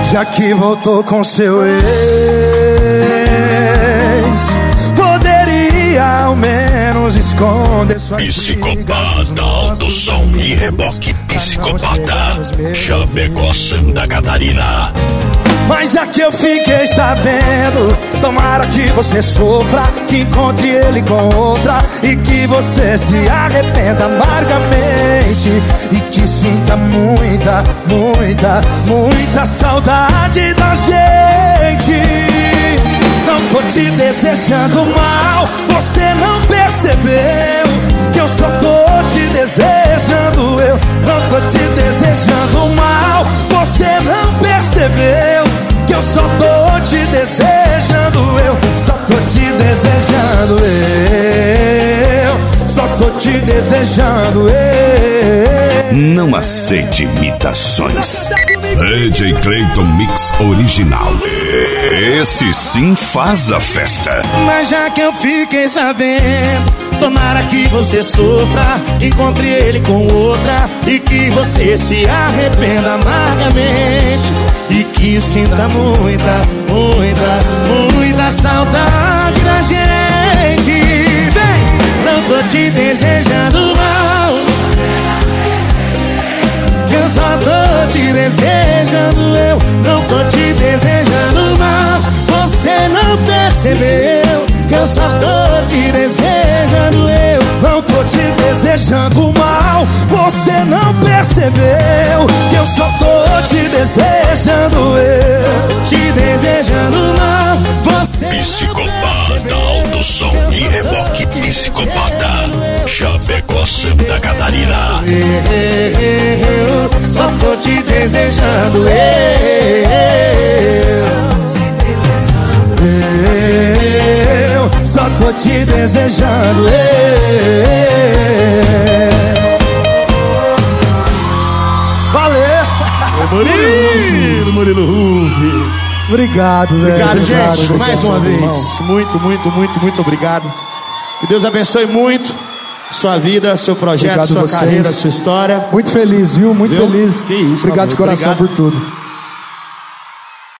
Já que voltou com seu ex, poderia ao menos esconder sua Psicopata, alto som e reboque. Psicopata, Chapecó, Santa Catarina. Mas já que eu fiquei sabendo, tomara que você sofra, que encontre ele com outra e que você se arrependa amargamente e que sinta muita, muita, muita saudade da gente. Não tô te desejando mal, você não percebeu que eu só tô te desejando. Eu não tô te desejando mal, você não percebeu que eu só tô te desejando. Eu só tô te desejando. Eu só tô te desejando. Não aceite imitações. DJ Clayton Mix Original. Esse sim faz a festa. Mas já que eu fiquei sabendo, tomara que você sofra, encontre ele com outra e que você se arrependa amargamente e que sinta muita, muita, muita saudade da gente. Vem, não tô te desejando mal, que eu só tô te desejando. Eu não tô te desejando mal, você não percebeu que eu só tô te desejando. Eu não tô te desejando mal, você não percebeu que eu só tô te desejando. Eu te desejando mal, você Psicopata, alto som e reboque. Psicopata, Chapecó, Santa Catarina. Eu só tô te desejando. Eu só tô te desejando. Valeu! Murilo Ruvi. Obrigado, velho. Obrigado, gente. Obrigado, Mais uma vez. irmão. Muito, muito, muito, muito obrigado. Que Deus abençoe muito sua vida, seu projeto, Obrigado sua vocês. carreira, sua história. Muito feliz, viu? Muito Viu? feliz. Que isso, obrigado de coração obrigado. por tudo.